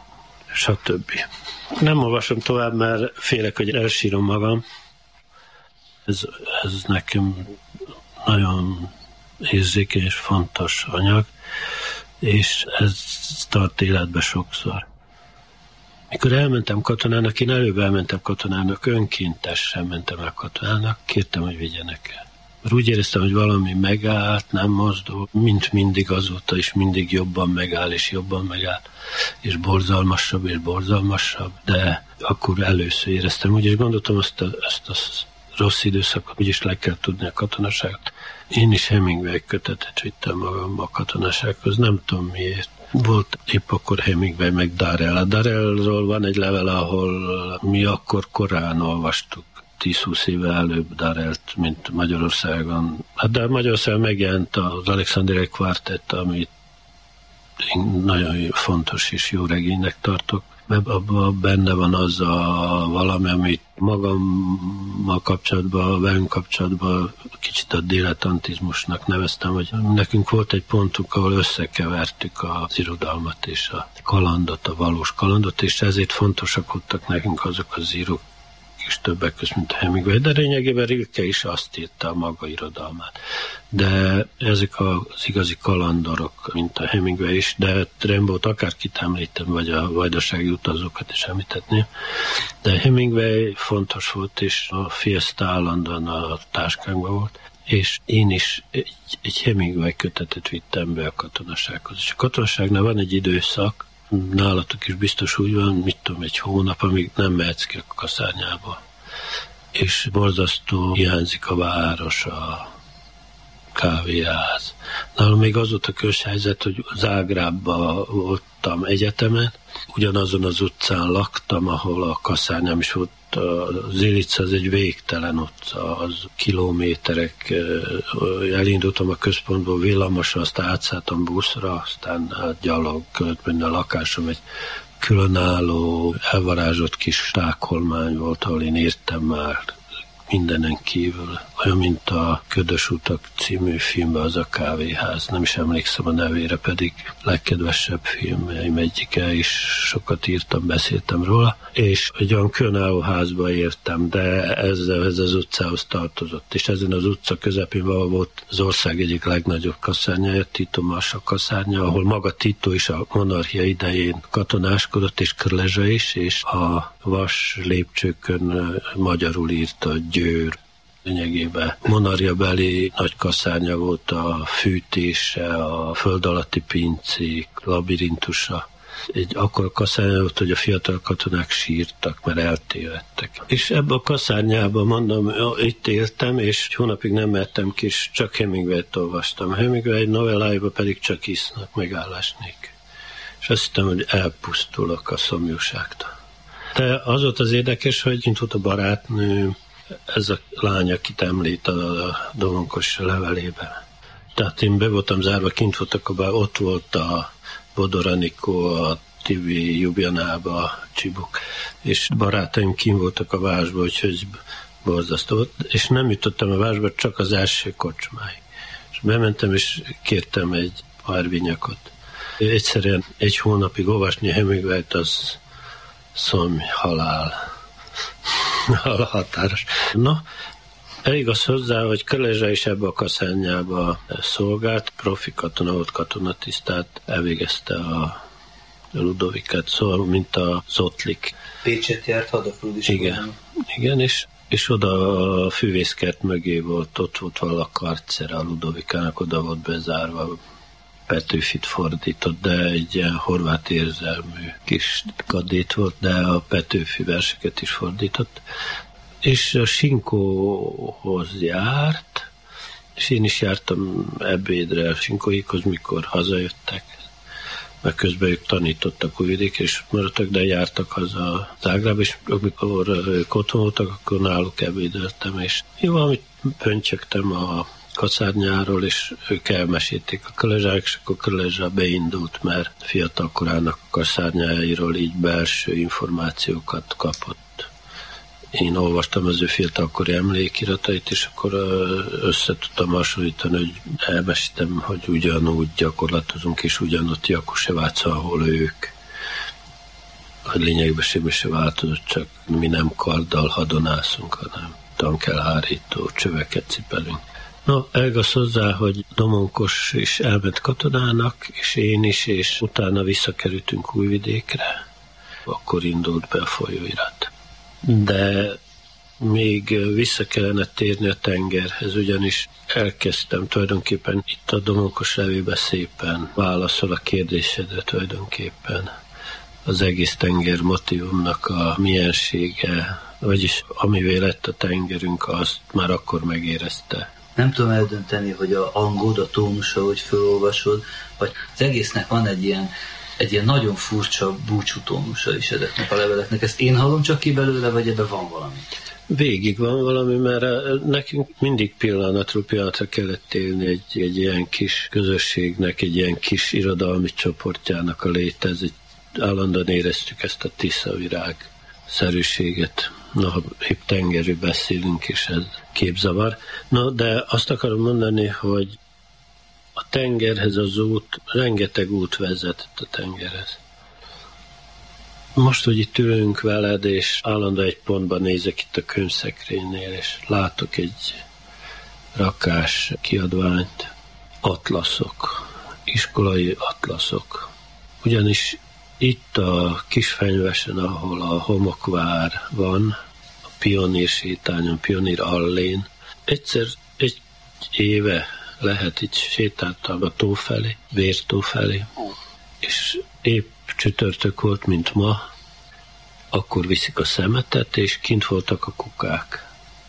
Stb. Nem olvasom tovább, mert félek, hogy elsírom magam. Ez, ez nekem nagyon érzékeny és fontos anyag, és ez tart életbe sokszor. Mikor elmentem katonának, én előbb elmentem katonának, önkéntesen mentem el katonának, kértem, hogy vigyenek el. Mert úgy éreztem, hogy valami megállt, nem mozdul, mint mindig azóta is mindig jobban megáll, és jobban megáll, és borzalmasabb, és borzalmasabb, de akkor először éreztem úgy, és gondoltam, azt a, ezt a rossz időszakot úgyis le kell tudni a katonaságot. Én is Hemingway kötetet vittem magamba a katonasághoz, nem tudom miért. Volt épp akkor Hemingway meg Darrell. A Darrellról van egy level, ahol mi akkor korán olvastuk, tíz-húsz éve előbb Darrellt, mint Magyarországon. Hát de Magyarországon megjelent az Alexandria Quartett, amit én nagyon fontos és jó regénynek tartok. Mert abban benne van az a valami, amit magammal kapcsolatban, velünk kapcsolatban kicsit a dilettantizmusnak neveztem, hogy nekünk volt egy pontunk, ahol összekevertük az irodalmat és a kalandot, a valós kalandot, és ezért fontosak voltak nekünk azok az írók, és többek között, mint a Hemingway, de lényegében Rilke is azt írta a maga irodalmát. De ezek az igazi kalandorok, mint a Hemingway is, de Rimbaud akárkit említem, vagy a vajdasági utazókat is említetném, de Hemingway fontos volt, és a Fiesta állandóan a táskánkban volt, és én is egy, egy Hemingway kötetet vittem be a katonasághoz. És a katonaságnál van egy időszak, nálatok is biztos úgy van, mit tudom, egy hónap, amíg nem mehetsz ki a kaszárnyába. És borzasztó hiányzik a város, a kávéház. Nálam még az volt a különös helyzet, hogy Zágrábban voltam egyetemen, ugyanazon az utcán laktam, ahol a kaszárnyám is volt. Az Ilica az egy végtelen utca, az kilométerek. Elindultam a központból villamosra, aztán átszálltam buszra, aztán gyalog költ benne a lakásom, egy különálló, elvarázsolt kis stákolmány volt, ahol én értem már mindenen kívül. Olyan, mint a Ködös utak című filmben az a kávéház. Nem is emlékszem a nevére, pedig legkedvesebb filmjeim egyike is, sokat írtam, beszéltem róla. És egy olyan különálló házba értem, de ez, ez az utcához tartozott. És ezen az utca közepén volt az ország egyik legnagyobb kaszárnyája, Tito Massa kaszárnya, ahol maga Tito is a monarchia idején katonáskodott, és Krlezsa is, és a vas lépcsőkön magyarul írta Győr. Lényegében monarchiabeli nagy kaszárnya volt, a fűtése, a föld alatti pincék, labirintusa. Egy akkora kaszárnya volt, hogy a fiatal katonák sírtak, mert eltévedtek. És ebbe a kaszárnyába, mondom, itt éltem, és egy hónapig nem mehettem ki, és csak Hemingway-t olvastam. Hemingway novelláiba pedig csak isznak, megállás nélkül. És azt hittem, hogy elpusztulok a szomjúságtól. De az volt az érdekes, hogy kint volt a barátnő, ez a lány, akit említ a Domonkos levelében. Tehát én be voltam zárva, kint voltak, ott volt a Bodor Anikó, a Tibi Jubjanába, a Csibuk, és barátaim kint voltak a városban, úgyhogy borzasztó volt, és nem jutottam a városba, csak az első kocsmáig. És bementem, és kértem egy pár vinyakot. Egyszerűen egy hónapig olvasni Hemingwayt, az szomj, halál. Határos. Na, elég az hozzá, hogy Krlezsa is ebbe a kaszárnyába szolgált, profi katona volt, katonatisztát, elvégezte a Ludovikát, szóval, mint a Zotlik. Pécset járt hadafrúd is. Igen, igen, és, és oda a fűvészkert mögé volt, ott volt vala karcere a Ludovikának, oda volt bezárva, Petőfit fordított, de egy ilyen horvát érzelmű kis kadét volt, de a Petőfi verseket is fordított. És a Sinkóhoz járt, és én is jártam ebédre a Sinkóikhoz, mikor hazajöttek, mert közben ők tanítottak Újvidéken, és maradtak, de jártak haza Zágrába, és amikor ők otthon voltak, akkor náluk ebédeltem, és én valamit pöntyögtem a kaszárnyáról, és ők elmesélték a Krlezsák, és akkor Krlezsa beindult, mert fiatal korának a kaszárnyáiról így belső információkat kapott. Én olvastam az ő fiatalkori emlékiratait, és akkor össze tudtam hasonlítani, hogy elmeséltem, hogy ugyanúgy gyakorlatozunk, és ugyanott Jakuseváca, ahol ők. A lényegben semmi se változott, csak mi nem karddal hadonászunk, hanem tankelhárító csöveket cipelünk. No, elgasz hozzá, hogy Domonkos is elment katonának, és én is, és utána visszakerültünk Újvidékre. Akkor indult be a folyóirat. De még vissza kellene térni a tengerhez, ugyanis elkezdtem tulajdonképpen itt a Domonkos levébe szépen válaszol a kérdésedre tulajdonképpen. Az egész tenger motívumnak a miensége, vagyis amivé lett a tengerünk, azt már akkor megérezte. Nem tudom eldönteni, hogy a angod, a tónusa, hogy felolvasod, vagy az egésznek van egy ilyen, egy ilyen nagyon furcsa búcsú tónusa is ezeknek a leveleknek. Ezt én hallom csak ki belőle, vagy ebben van valami? Végig van valami, mert nekünk mindig pillanatról pillanatra kellett élni egy, egy ilyen kis közösségnek, egy ilyen kis irodalmi csoportjának a létezét. Állandóan éreztük ezt a tiszavirág szerűséget. Na, épp tengerről beszélünk, és ez képzavar. No, de azt akarom mondani, hogy a tengerhez az út, rengeteg út vezetett a tengerhez. Most, hogy itt ülünk veled, és állandóan egy pontban nézek itt a könyvszekrénynél, és látok egy rakás kiadványt, atlaszok, iskolai atlaszok. Ugyanis itt a Kisfenyvesen, ahol a homokvár van, a Pionír sétányon, Pionír allén, egyszer egy éve lehet itt sétáltam a tó felé, Vértó felé, és épp csütörtök volt, mint ma, akkor viszik a szemetet, és kint voltak a kukák.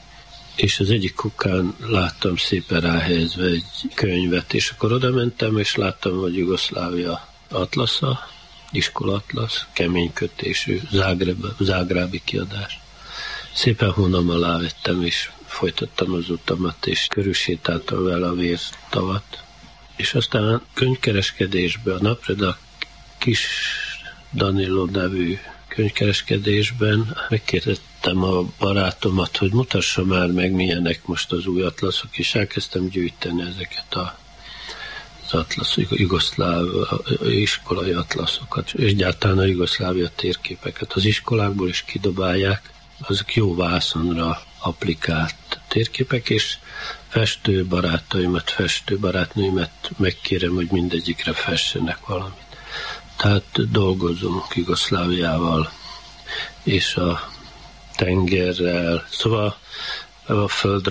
És az egyik kukán láttam szépen ráhelyezve egy könyvet, és akkor oda mentem, és láttam, hogy Jugoszlávia atlasza, iskolatlasz, kemény kötésű, Zágráb, zágrábi kiadás. Szépen hónam alá vettem, és folytattam az utamat, és körülsétáltam vele a Vértavat. És aztán könyvkereskedésben, a Napredak Kis Danilo nevű könyvkereskedésben megkérdeztem a barátomat, hogy mutassa már meg, milyenek most az új atlaszok, és elkezdtem gyűjteni ezeket a az atlasz, jugoszláv iskolai atlaszokat, és egyáltalán a Jugoszlávia térképeket. Az iskolákból is kidobálják, azok jó vászonra applikált térképek, és festő barátaimat, festő barátnőimet megkérem, hogy mindegyikre fessenek valamit. Tehát dolgozunk Jugoszláviával és a tengerrel. Szóval a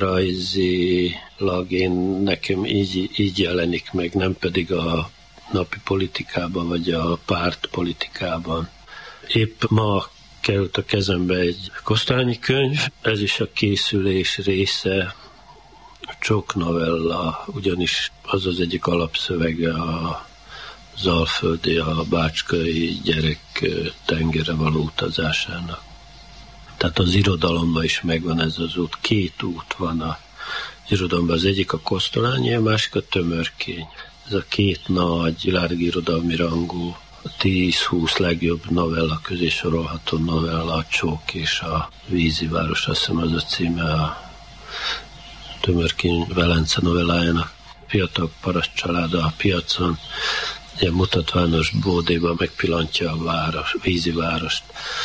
földrajzilag én nekem így, így jelenik meg, nem pedig a napi politikában, vagy a pártpolitikában. Épp ma került a kezembe egy Kosztolányi könyv, ez is a készülés része, a Csók novella, ugyanis az az egyik alapszövege a az alföldi, a bácskai gyerek tengerre való utazásának. Tehát az irodalomban is megvan ez az út. Két út van az irodalomban. Az egyik a Kosztolányi, a másik a Tömörkény. Ez a két nagy világirodalmi rangú, a tíz-húsz legjobb novella közé sorolható novella, a Csók és a Víziváros, azt hiszem az a címe a Tömörkény Velence novellájának. Fiatal paraszt család a piacon, ilyen mutatvános bódéban megpillantja a város, vízivárost.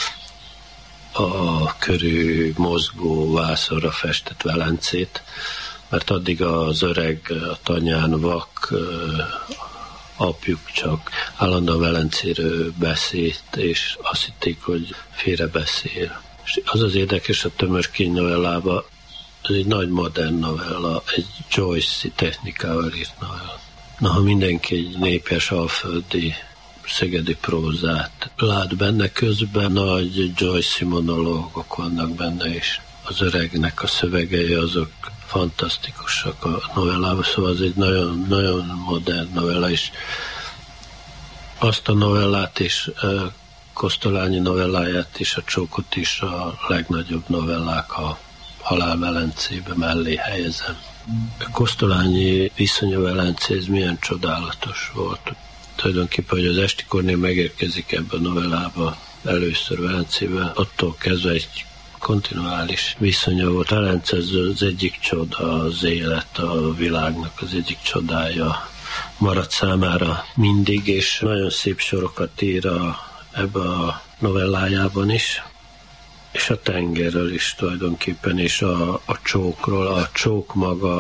A körül mozgó vászonra festett Velencét, mert addig az öreg, a tanyán vak apjuk csak állandóan Velencéről beszélt, és azt hitték, hogy félre beszél. És az az érdekes a Tömörkény novellában, ez egy nagy modern novella, egy Joyce-i technikával írt novella. Na, ha mindenki egy népes alföldi szegedi prózát lát benne, közben nagy Joyce-i monológok vannak benne, és az öregnek a szövegei azok fantasztikusak a novellában, szóval ez egy nagyon, nagyon modern novella, és azt a novellát és a Kosztolányi novelláját és a Csókot is a legnagyobb novellák a Halál Velencébe mellé helyezem. A Kosztolányi viszonya Velencéhez milyen csodálatos volt. Tulajdonképpen, hogy az Esti Kornél megérkezik ebbe a novellába először Velencébe, attól kezdve egy kontinuális viszonya volt. Velence az egyik csoda, az élet, a világnak az egyik csodája maradt számára mindig, és nagyon szép sorokat ír a, ebbe a novellájában is, és a tengerről is tulajdonképpen, és a, a csókról. A csók maga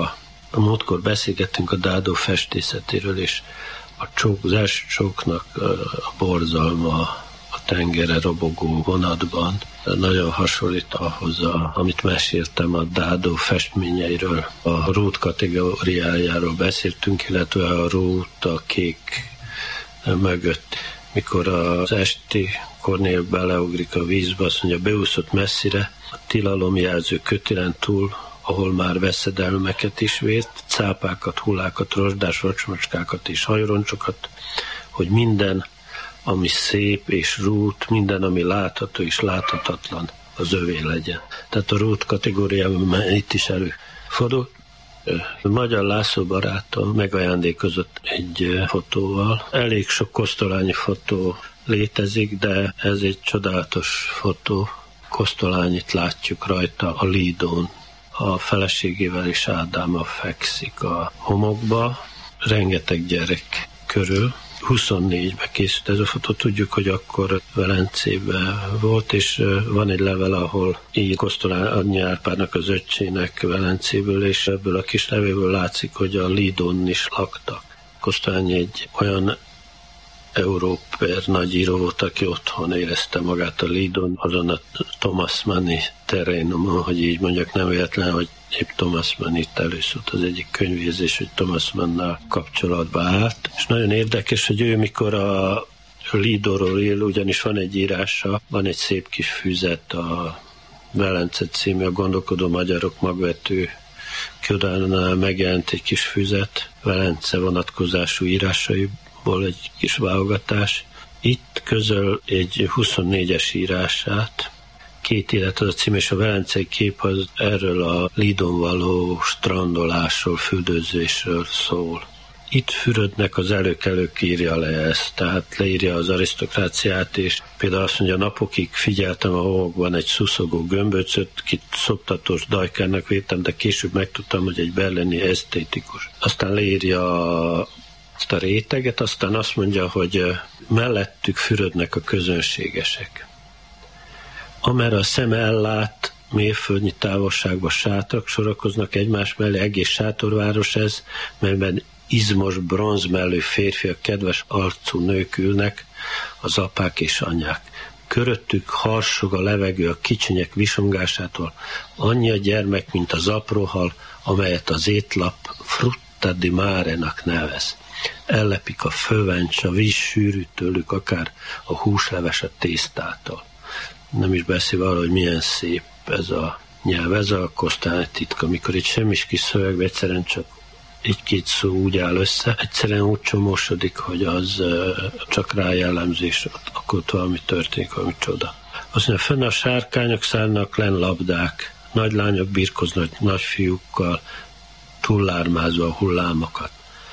A múltkor beszélgettünk a Dádó festészetéről, és a csók, az első csóknak a borzalma a tengerre robogó vonatban nagyon hasonlít ahhoz, a, amit meséltem a Dádó festményeiről. A rút kategóriájáról beszéltünk, illetve a rút a kék mögött. Mikor az esti Kornél beleugrik a vízbe, azt mondja, beúszott messzire, a tilalomjelző kötélen túl, ahol már veszedelmeket is vért, cápákat, hullákat, rozsdás rocsmacskákat és hajroncsokat, hogy minden, ami szép és rút, minden, ami látható és láthatatlan, az övé legyen. Tehát a rút kategóriában itt is előfordul. Magyar László barátom megajándékozott egy fotóval. Elég sok Kosztolányi fotó létezik, de ez egy csodálatos fotó. Kosztolányit látjuk rajta a Lidón. A feleségével és Ádámmal fekszik a homokba, rengeteg gyerek körül. huszonnégyben készült ez a fotó, tudjuk, hogy akkor Velencében volt, és van egy level, ahol így Kosztolányi Árpádnak az öccsének Velencéből, és ebből a kis levélből látszik, hogy a Lidón is laktak. Kosztolányi egy olyan európer nagyíró volt, aki otthon érezte magát a Lidón, azon a Thomas Manni terrénomon, hogy így mondjak, nem véletlen, hogy épp Thomas Mann itt előszólt az egyik könyvérzés, hogy Thomas Mannnal kapcsolatba állt. És nagyon érdekes, hogy ő mikor a Lidóról él, ugyanis van egy írása, van egy szép kis füzet, a Velence című, a Gondolkodó magyarok magvető kiadónál megjelent egy kis füzet, Velence vonatkozású írásaiból egy kis válogatás. Itt közöl egy huszonnégyes írását, két élet az a cím, és a velencei kép az erről a Lidón való strandolásról, fürdőzésről szól. Itt fürödnek az előkelők, írja le ezt, tehát leírja az arisztokráciát, és például azt mondja, napokig figyeltem a homokban egy szuszogó gömböcöt, kit szoptatós dajkának vétem, de később megtudtam, hogy egy berlini esztétikus. Aztán leírja azt a réteget, aztán azt mondja, hogy mellettük fürödnek a közönségesek. Amerre a szem ellát, mérföldnyi távolságban sátrak sorakoznak egymás mellé, egész sátorváros ez, melyben izmos, bronzmellő férfiak, kedves arcú nők ülnek, az apák és anyák. Köröttük harsog a levegő a kicsinyek visongásától, annyi a gyermek, mint az apróhal, amelyet az étlap frutta di mare-nak nevez. Ellepik a fővencs, a víz sűrű tőlük, akár a húsleves a tésztától. Nem is beszélve arra, hogy milyen szép ez a nyelv, ez a Kosztolányi titka, amikor itt semmis kis szövegbe egyszerűen csak egy-két szó úgy áll össze, egyszerűen úgy csomósodik, hogy az uh, csak rá jellemzés, akkor valami történik, valami csoda. Azt mondja, fönn a sárkányok szárnak len labdák, nagy lányok birkoznak nagy fiúkkal, túllármázva a hullámokat,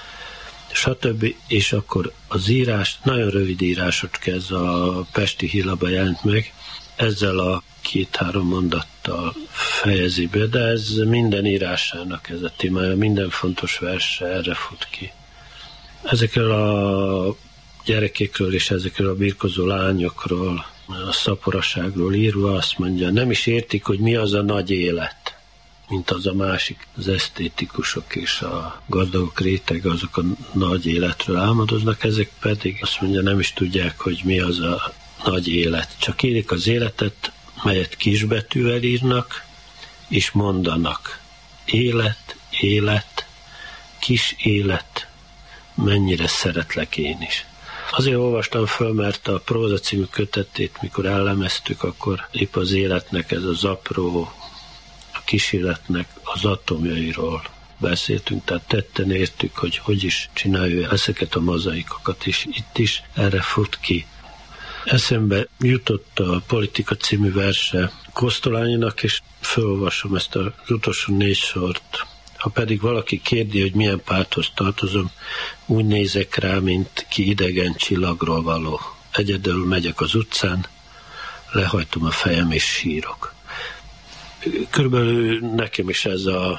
stb. És akkor az írás, nagyon rövid írásocska, ez a Pesti Hílaba jelent meg, ezzel a két-három mondattal fejezi be, de ez minden írásának ez a témája, minden fontos verse erre fut ki. Ezekről a gyerekekről és ezekről a birkozó lányokról, a szaporaságról írva azt mondja, nem is értik, hogy mi az a nagy élet, mint az a másik, az esztétikusok és a gazdagok rétege, azok a nagy életről álmodoznak, ezek pedig azt mondja, nem is tudják, hogy mi az a nagy élet. Csak élik az életet, melyet kisbetűvel írnak, és mondanak. Élet, élet, kis élet, mennyire szeretlek én is. Azért olvastam föl, mert a Próza című kötetét, mikor ellemeztük, akkor épp az életnek ez az apró, a kis életnek az atomjairól beszéltünk, tehát tetten értük, hogy hogy is csinálja ezeket a mozaikokat, és itt is erre fut ki. Eszembe jutott a Politika című verse Kosztolányinak, és felolvasom ezt az utolsó négy sort. Ha pedig valaki kérdi, hogy milyen párthoz tartozom, úgy nézek rá, mint ki idegen csillagról való. Egyedül megyek az utcán, lehajtom a fejem és sírok. Körülbelül nekem is ez a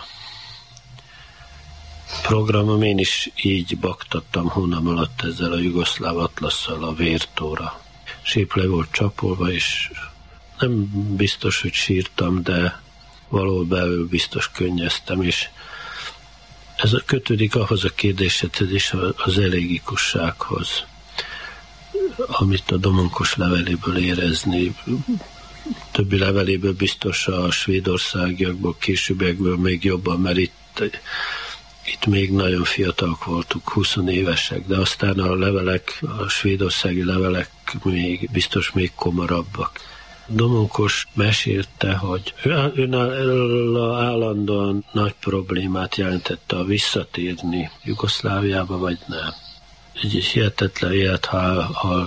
programom, én is így baktattam hónap alatt ezzel a jugoszláv atlasszal a vértóra. Sép le volt csapolva, és nem biztos, hogy sírtam, de valahol belül biztos könnyeztem, és Ez kötődik ahhoz a kérdéshez és az elégikussághoz, amit a Domonkos leveléből érezni. Többi leveléből biztos a svédországiakból, későbbiekből még jobban, mert itt, itt még nagyon fiatalok voltunk, húsz évesek, de aztán a levelek, a svédországi levelek még, biztos még komorabbak. Domonkos mesélte, hogy ön állandóan nagy problémát jelentette a visszatérni Jugoszláviába, vagy nem. Egy hihetetlen élethal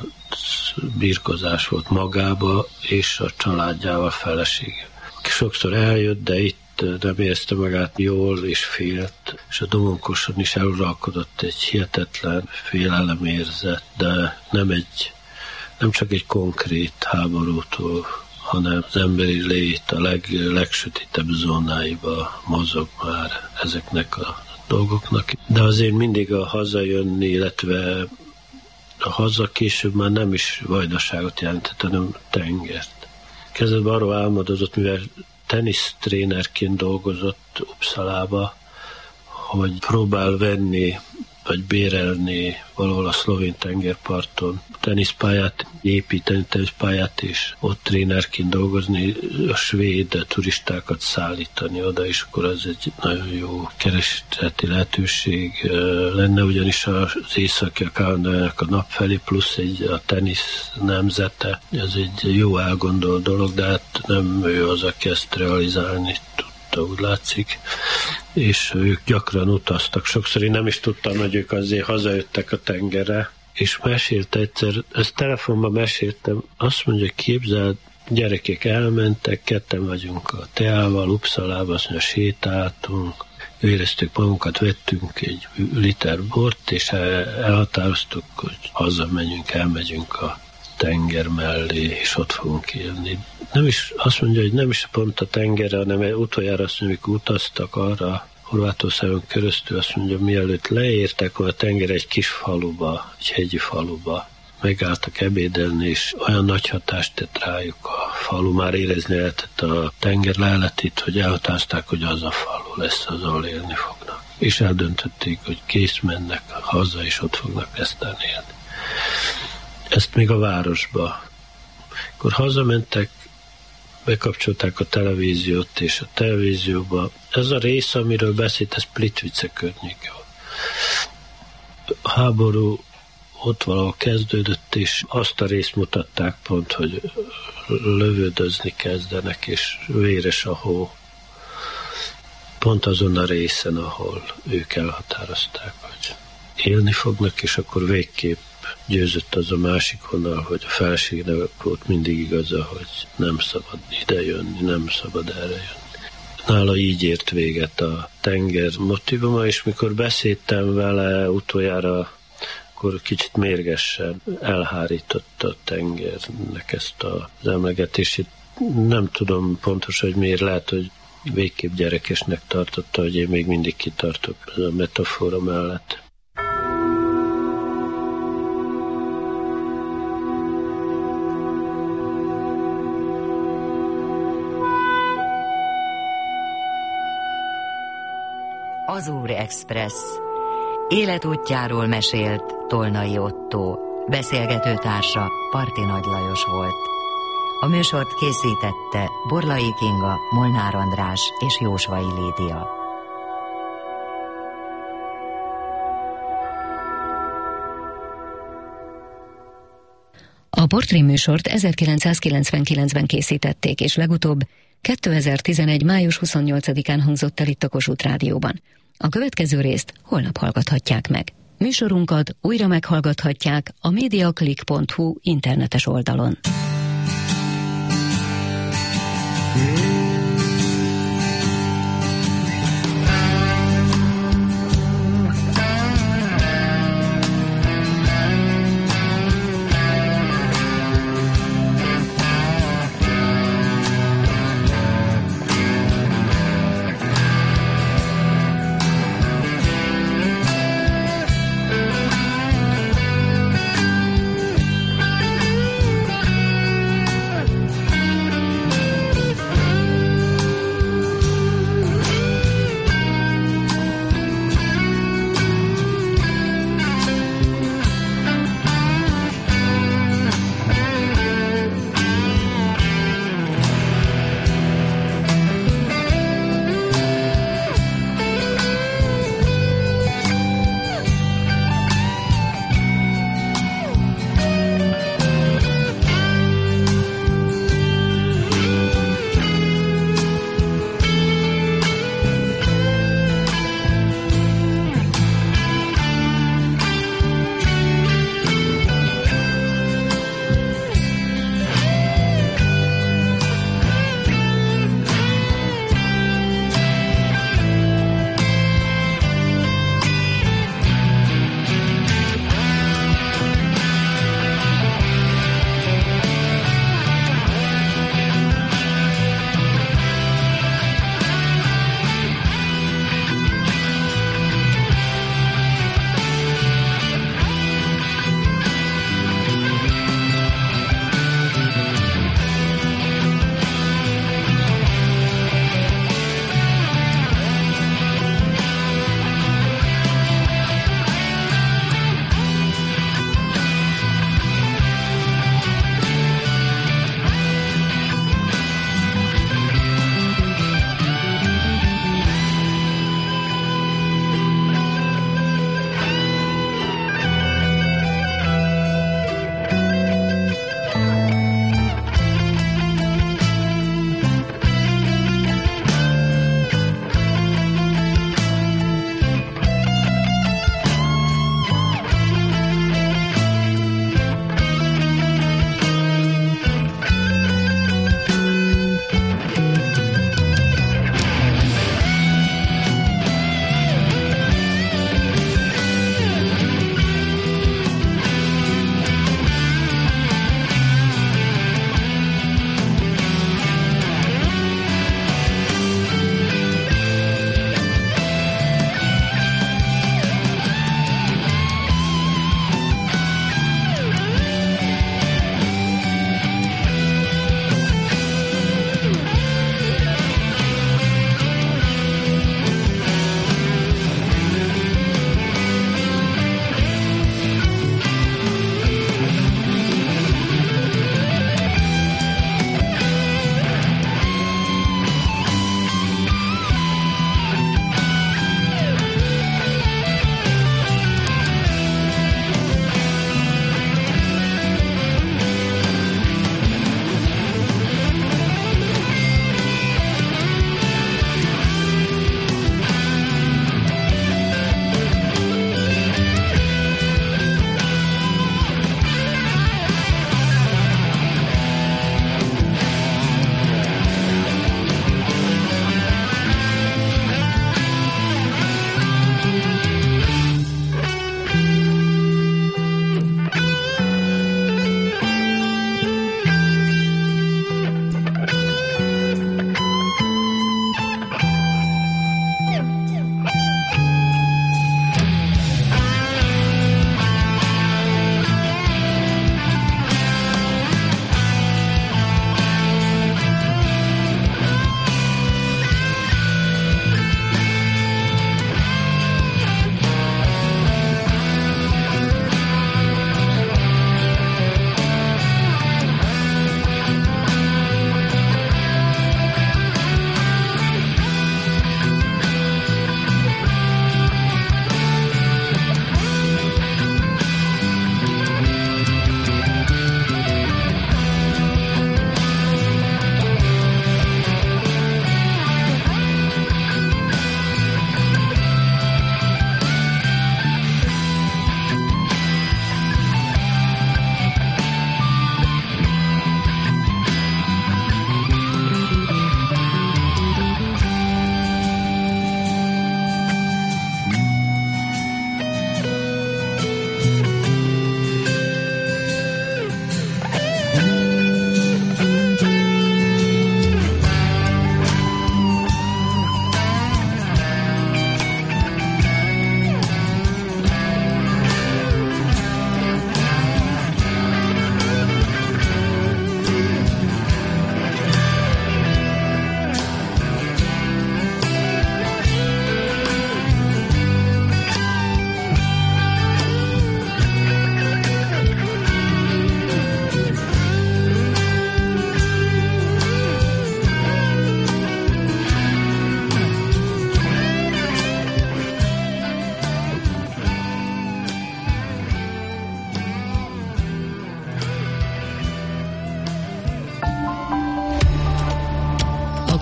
birkozás volt magába és a családjával, felesége. Sokszor eljött, de itt nem érezte magát jól és félt, és a Domonkoson is eluralkodott egy hihetetlen félelemérzet, de nem, egy, nem csak egy konkrét háborútól, hanem az emberi lét a leg, legsötétebb zónáiba mozog már ezeknek a dolgoknak. De azért mindig a hazajönni, illetve a haza később már nem is vajdaságot jelentett, hanem tengert. Kezdetben arról álmodozott, mivel tenisztrénerként dolgozott Uppsalába, hogy próbál venni vagy bérelni valahol a szlovén tengerparton teniszpályát, építeni teniszpályát, és ott trénerként dolgozni, a svéd turistákat szállítani oda, és akkor ez egy nagyon jó kereseti lehetőség lenne, ugyanis az északi a Kandának a nap felé, plusz egy a tenisz nemzete, ez egy jó elgondolt dolog, de hát nem ő az, aki ezt realizálni úgy látszik, és ők gyakran utaztak. Sokszor én nem is tudtam, hogy ők azért hazajöttek a tengerre, és mesélt egyszer, ezt telefonban meséltem, azt mondja, képzeld, gyerekek elmentek, ketten vagyunk a Teával, Uppsalába, azt mondja, sétáltunk, éreztük magunkat, vettünk egy liter bort, és elhatároztuk, hogy hazamegyünk, elmegyünk a tenger mellé, és ott fogunk élni. Nem is, azt mondja, hogy nem is pont a tengerre, hanem utoljára azt mondja, amikor utaztak arra Horvátországon keresztül, azt mondja, mielőtt leértek a tenger egy kis faluba, egy hegyi faluba, megálltak ebédelni, és olyan nagy hatást tett rájuk a falu, már érezni lehetett a tenger leletét, hogy elhatározták, hogy az a falu lesz, az, ahol élni fognak. És eldöntötték, hogy kész, mennek haza, és ott fognak eztán élni. Ezt még a városba. Akkor hazamentek, bekapcsolták a televíziót, és a televízióba. Ez a rész, amiről beszélt, ez Plitvice környéke. A háború ott valahol kezdődött, és azt a részt mutatták pont, hogy lövöldözni kezdenek, és véres a hó. Pont azon a részen, ahol ők elhatározták, hogy élni fognak, és akkor végképp győzött az a másik vonal, hogy a feleségnek volt mindig igaza, hogy nem szabad ide jönni, nem szabad erre jönni. Nála így ért véget a tenger motivuma, és mikor beszéltem vele utoljára, akkor kicsit mérgesen elhárította a tengernek ezt az emlegetését. Nem tudom pontosan, hogy miért, lehet, hogy végképp gyerekesnek tartotta, hogy én még mindig kitartok a metafora mellett. Azúr Express. Életútjáról mesélt Tolnai Ottó. Beszélgetőtársa Parti Nagy Lajos volt. A műsort készítette Borlai Kinga, Molnár András és Jósvai Lídia. A portréműsort ezerkilencszázkilencvenkilencben készítették, és legutóbb kétezer-tizenegy. május huszonnyolcadikán hangzott el itt a Kossuth Rádióban. A következő részt holnap hallgathatják meg. Műsorunkat újra meghallgathatják a mediaclick pont hu internetes oldalon.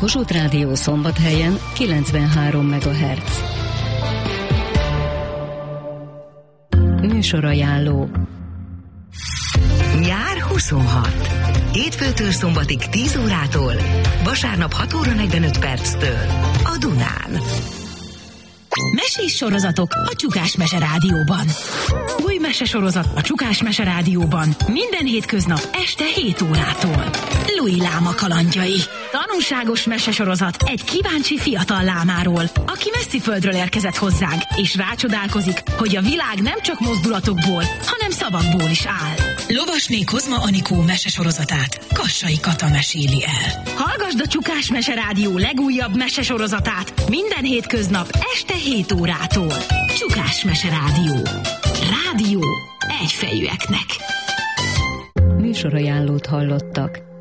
Kossuth Rádió Szombathelyen kilencvenhárom megahertz. Műsorajánló. Nyár huszonhat. Hétfőtől szombatig tíz órától, vasárnap hat óra negyvenöt perctől a Dunán. Mesés sorozatok a Csukás Mese Rádióban. Új mesesorozat a Csukás Mese Rádióban minden hétköznap este hét órától. Louis Láma kalandjai. Tanulságos mesesorozat egy kíváncsi fiatal lámáról, aki messzi földről érkezett hozzánk, és rácsodálkozik, hogy a világ nem csak mozdulatokból, hanem szavakból is áll. Lovasné Kozma Anikó mesesorozatát Kassai Kata meséli el. Hallgasd a Csukás Mese Rádió legújabb mesesorozatát minden hétköznap este hét órától. Csukás Mese Rádió. Rádió egyfejűeknek. Műsorajánlót hallottak.